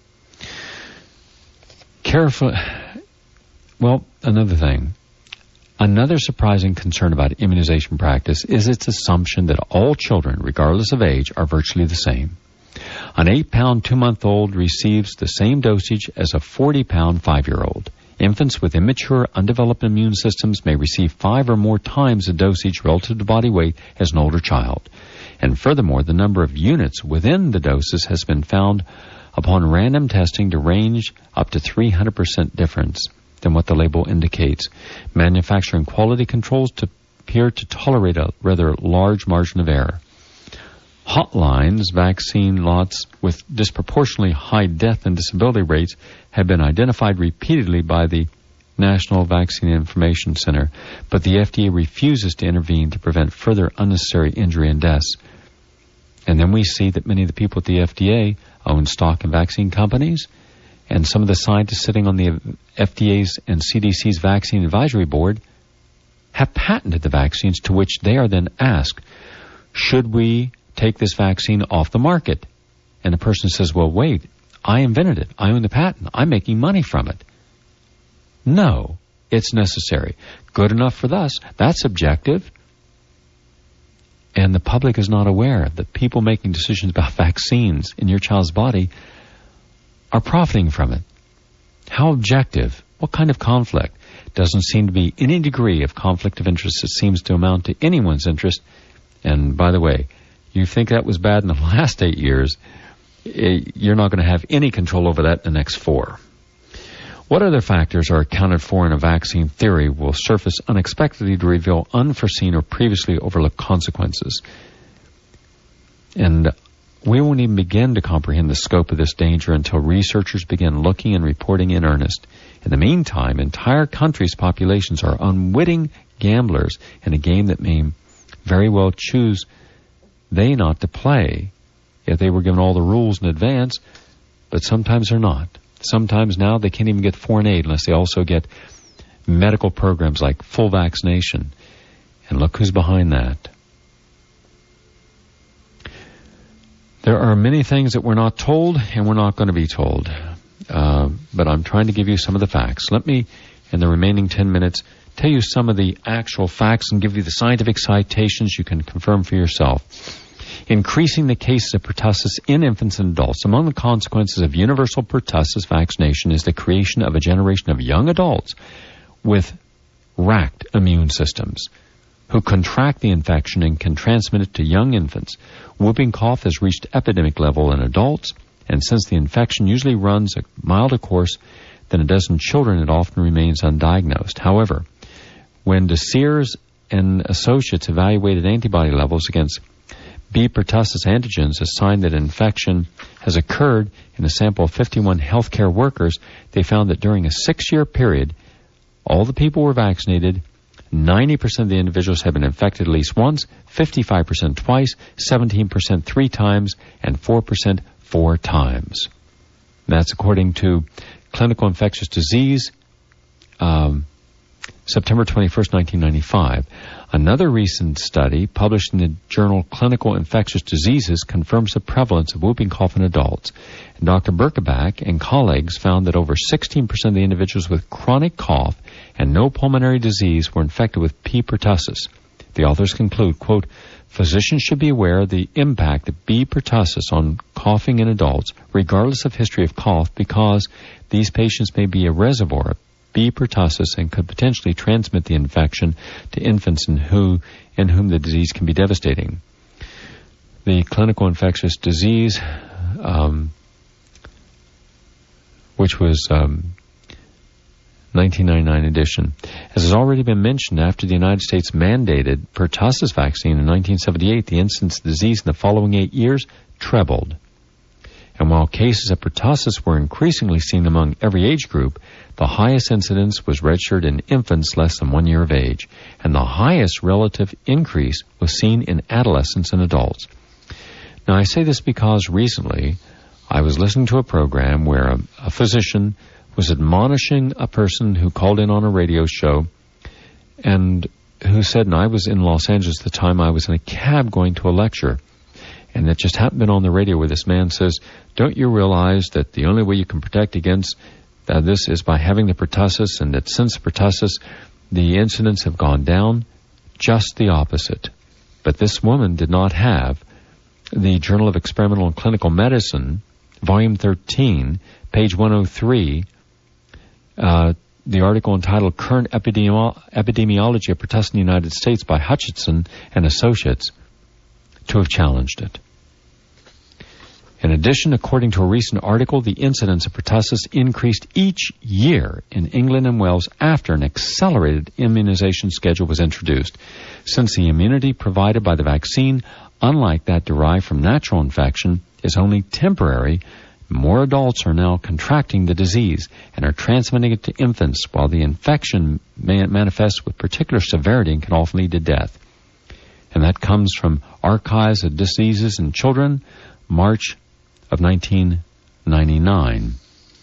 Well, another thing. Another surprising concern about immunization practice is its assumption that all children, regardless of age, are virtually the same. An 8-pound 2-month-old receives the same dosage as a 40-pound 5-year-old. Infants with immature, undeveloped immune systems may receive 5 or more times the dosage relative to body weight as an older child. And furthermore, the number of units within the doses has been found upon random testing to range up to 300% difference. than what the label indicates. Manufacturing quality controls appear to tolerate a rather large margin of error. Hotlines, vaccine lots with disproportionately high death and disability rates have been identified repeatedly by the National Vaccine Information Center, but the FDA refuses to intervene to prevent further unnecessary injury and deaths. And then we see that many of the people at the FDA own stock in vaccine companies, and some of the scientists sitting on the FDA's and CDC's Vaccine Advisory Board have patented the vaccines, to which they are then asked, should we take this vaccine off the market? And the person says, well, wait, I invented it. I own the patent. I'm making money from it. No, it's necessary. Good enough for us. That's objective. And the public is not aware that people making decisions about vaccines in your child's body are profiting from it. How objective? What kind of conflict? Doesn't seem to be any degree of conflict of interest that seems to amount to anyone's interest. And by the way, you think that was bad in the last 8 years, you're not going to have any control over that in the next 4. What other factors are accounted for in a vaccine theory will surface unexpectedly to reveal unforeseen or previously overlooked consequences. And we won't even begin to comprehend the scope of this danger until researchers begin looking and reporting in earnest. In the meantime, entire countries' populations are unwitting gamblers in a game that may very well choose they not to play if they were given all the rules in advance, but sometimes they're not. Sometimes now they can't even get foreign aid unless they also get medical programs like full vaccination. And look who's behind that. There are many things that we're not told and we're not going to be told. But I'm trying to give you some of the facts. Let me, in the remaining 10 minutes, tell you some of the actual facts and give you the scientific citations you can confirm for yourself. Increasing the cases of pertussis in infants and adults. Among the consequences of universal pertussis vaccination is the creation of a generation of young adults with racked immune systems who contract the infection and can transmit it to young infants. Whooping cough has reached epidemic level in adults, and since the infection usually runs a milder course than it does in children, it often remains undiagnosed. However, when DeSears and associates evaluated antibody levels against B. pertussis antigens, a sign that infection has occurred in a sample of 51 healthcare workers, they found that during a 6-year period, all the people were vaccinated, 90% of the individuals had been infected at least once, 55% twice, 17% 3 times, and 4% 4 times. That's according to Clinical Infectious Disease, September 21st, 1995. Another recent study published in the journal Clinical Infectious Diseases confirms the prevalence of whooping cough in adults. And Dr. Birkeback and colleagues found that over 16% of the individuals with chronic cough and no pulmonary disease were infected with P. pertussis. The authors conclude, quote, physicians should be aware of the impact of B. pertussis on coughing in adults, regardless of history of cough, because these patients may be a reservoir of B. pertussis and could potentially transmit the infection to infants in whom the disease can be devastating. The Clinical Infectious Disease, which was 1999 edition. As has already been mentioned, after the United States mandated pertussis vaccine in 1978, the incidence of disease in the following 8 years trebled. And while cases of pertussis were increasingly seen among every age group, the highest incidence was registered in infants less than 1 year of age, and the highest relative increase was seen in adolescents and adults. Now, I say this because recently I was listening to a program where a physician was admonishing a person who called in on a radio show and who said, and I was in Los Angeles at the time, I was in a cab going to a lecture, and it just happened on the radio where this man says, don't you realize that the only way you can protect against this is by having the pertussis, and that since pertussis, the incidents have gone down? Just the opposite. But this woman did not have the Journal of Experimental and Clinical Medicine, Volume 13, page 103, the article entitled Current Epidemiology of Pertussis in the United States by Hutchinson and Associates, to have challenged it. In addition, according to a recent article, the incidence of pertussis increased each year in England and Wales after an accelerated immunization schedule was introduced. Since the immunity provided by the vaccine, unlike that derived from natural infection, is only temporary, more adults are now contracting the disease and are transmitting it to infants, while the infection manifests with particular severity and can often lead to death. And that comes from Archives of Diseases in Children, March of 1999.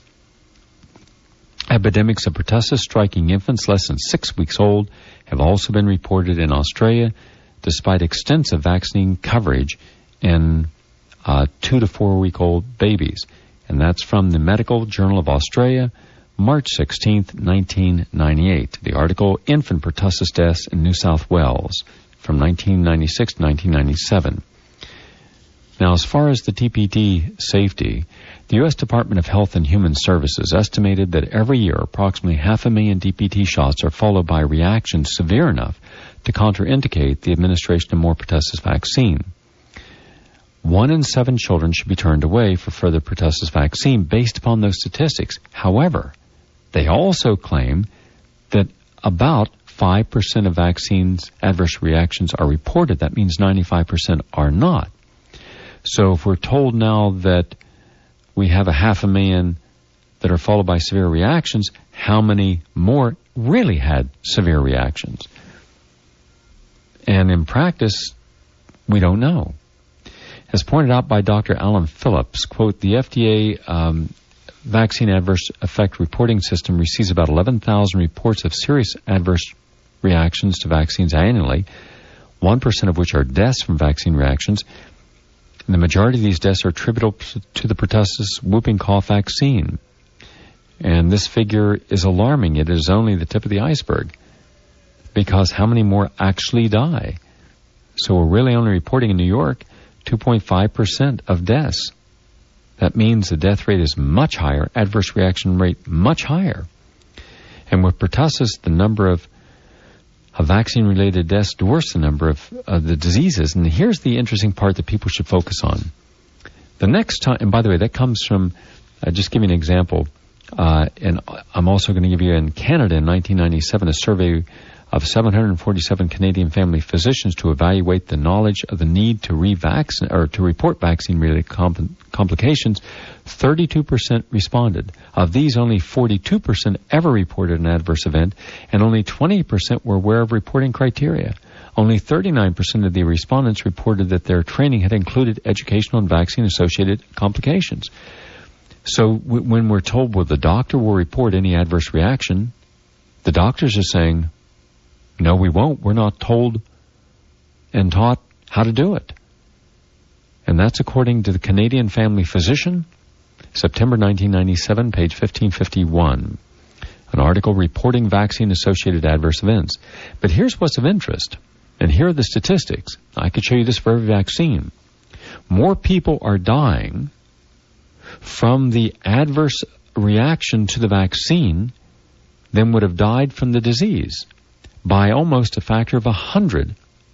Epidemics of pertussis striking infants less than 6 weeks old have also been reported in Australia, despite extensive vaccine coverage in 2 to 4 week old babies. And that's from the Medical Journal of Australia, March 16th, 1998. The article, Infant Pertussis Deaths in New South Wales, from 1996 to 1997. Now, as far as the TPD safety, the U.S. Department of Health and Human Services estimated that every year approximately 500,000 DPT shots are followed by reactions severe enough to contraindicate the administration of more pertussis vaccine. 1 in 7 children should be turned away for further pertussis vaccine based upon those statistics. However, they also claim that about 5% of vaccines adverse reactions are reported. That means 95% are not. So if we're told now that we have 500,000 that are followed by severe reactions, how many more really had severe reactions? And in practice, we don't know. As pointed out by Dr. Alan Phillips, quote, the FDA vaccine adverse effect reporting system receives about 11,000 reports of serious adverse reactions to vaccines annually, 1% of which are deaths from vaccine reactions. And the majority of these deaths are attributable to the pertussis whooping cough vaccine. And this figure is alarming. It is only the tip of the iceberg, because how many more actually die? So we're really only reporting in New York 2.5% of deaths. That means the death rate is much higher, adverse reaction rate much higher. And with pertussis, the number of vaccine-related deaths dwarfs the number of the diseases. And here's the interesting part that people should focus on. The next time, and by the way, that comes from, just give you an example, and I'm also going to give you in Canada in 1997 a survey of 747 Canadian family physicians to evaluate the knowledge of the need to to report vaccine-related complications. 32% responded. Of these, only 42% ever reported an adverse event, and only 20% were aware of reporting criteria. Only 39% of the respondents reported that their training had included educational and vaccine-associated complications. So when we're told, well, the doctor will report any adverse reaction, the doctors are saying, no, we won't. We're not told and taught how to do it. And that's according to the Canadian Family Physician, September 1997, page 1551. An article reporting vaccine-associated adverse events. But here's what's of interest, and here are the statistics. I could show you this for every vaccine. More people are dying from the adverse reaction to the vaccine than would have died from the disease, by almost a factor of 100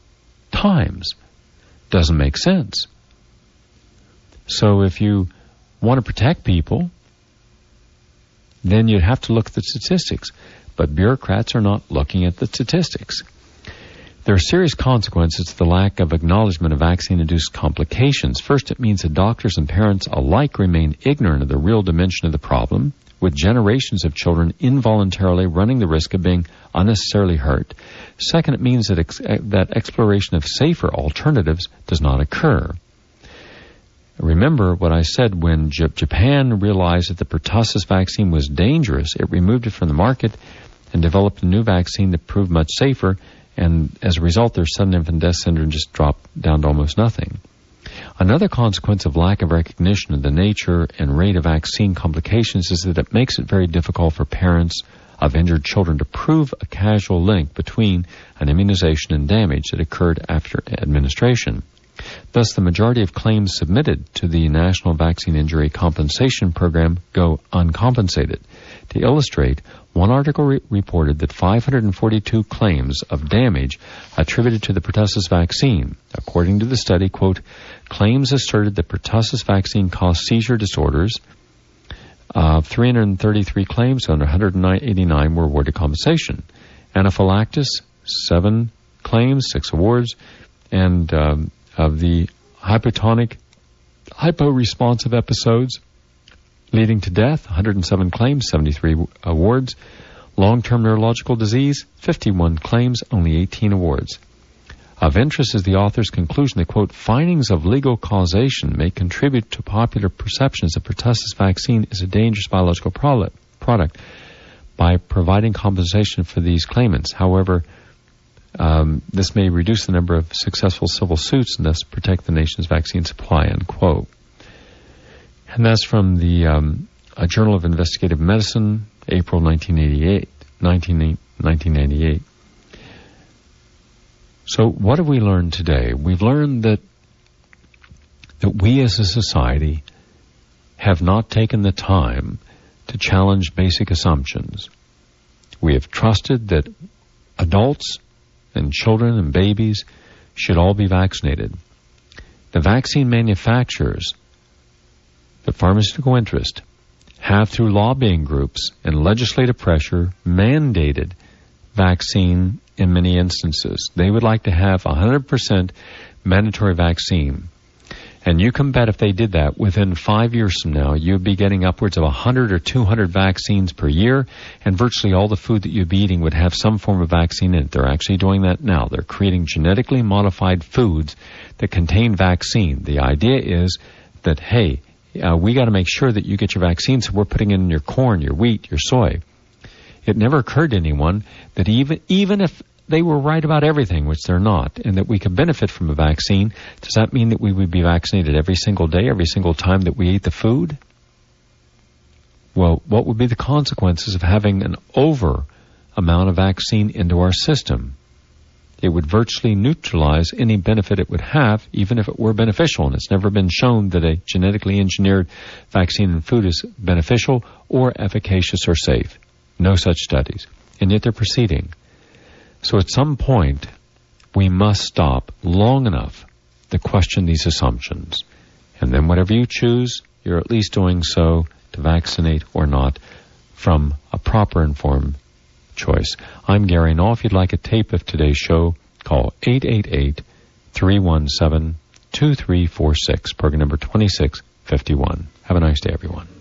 times. Doesn't make sense. So if you want to protect people, then you'd have to look at the statistics. But bureaucrats are not looking at the statistics. There are serious consequences to the lack of acknowledgement of vaccine-induced complications. First, it means that doctors and parents alike remain ignorant of the real dimension of the problem, with generations of children involuntarily running the risk of being unnecessarily hurt. Second, it means that exploration of safer alternatives does not occur. Remember what I said, when Japan realized that the pertussis vaccine was dangerous, it removed it from the market and developed a new vaccine that proved much safer, and as a result, their sudden infant death syndrome just dropped down to almost nothing. Another consequence of lack of recognition of the nature and rate of vaccine complications is that it makes it very difficult for parents of injured children to prove a causal link between an immunization and damage that occurred after administration. Thus, the majority of claims submitted to the National Vaccine Injury Compensation Program go uncompensated. To illustrate, one article reported that 542 claims of damage attributed to the pertussis vaccine. According to the study, quote, claims asserted that pertussis vaccine caused seizure disorders. 333 claims under 189 were awarded compensation. Anaphylaxis, 7 claims, 6 awards, and of the hyporesponsive episodes leading to death, 107 claims, 73 awards. Long-term neurological disease, 51 claims, only 18 awards. Of interest is the author's conclusion that, quote, findings of legal causation may contribute to popular perceptions that pertussis vaccine is a dangerous biological product by providing compensation for these claimants. However, this may reduce the number of successful civil suits and thus protect the nation's vaccine supply, unquote. And that's from the Journal of Investigative Medicine, April 1988. So what have we learned today? We've learned that we as a society have not taken the time to challenge basic assumptions. We have trusted that adults and children and babies should all be vaccinated. The vaccine manufacturers, the pharmaceutical interest, have through lobbying groups and legislative pressure mandated vaccine in many instances. They would like to have 100% mandatory vaccine. And you can bet if they did that, within 5 years from now, you'd be getting upwards of 100 or 200 vaccines per year, and virtually all the food that you'd be eating would have some form of vaccine in it. They're actually doing that now. They're creating genetically modified foods that contain vaccine. The idea is that, hey, we got to make sure that you get your vaccine, so we're putting it in your corn, your wheat, your soy. It never occurred to anyone that even if they were right about everything, which they're not, and that we could benefit from a vaccine, does that mean that we would be vaccinated every single day, every single time that we ate the food? Well, what would be the consequences of having an over amount of vaccine into our system? It would virtually neutralize any benefit it would have, even if it were beneficial. And it's never been shown that a genetically engineered vaccine in food is beneficial or efficacious or safe. No such studies. And yet they're proceeding. So at some point, we must stop long enough to question these assumptions. And then whatever you choose, you're at least doing so to vaccinate or not from a proper informed choice. I'm Gary Null. If you'd like a tape of today's show, call 888-317-2346, program number 2651. Have a nice day, everyone.